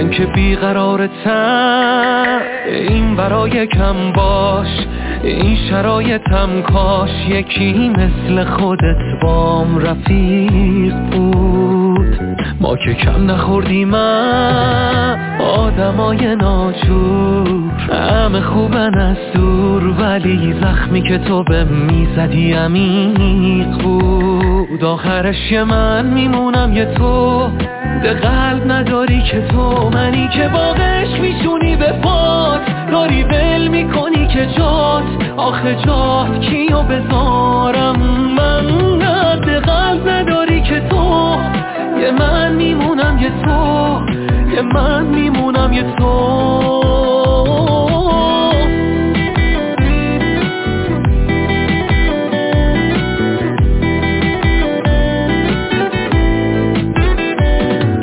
من که بیقرارتم، این برای کم باش، این شرایطم کاش یکی مثل خودت بام رفیق بود. ما که کم نخوردیم آدمای ناجور، همه خوبن از دور، ولی زخمی که تو به میزدی عمیق بود. آخرش یه من میمونم یه تو، ده قلب نداری که تو، منی که باقش میشونی به پات، داری ول میکنی که جات، آخه جات کیو بذارم من، ده قلب نداری که تو، یه من میمونم یه تو، یه من میمونم یه تو.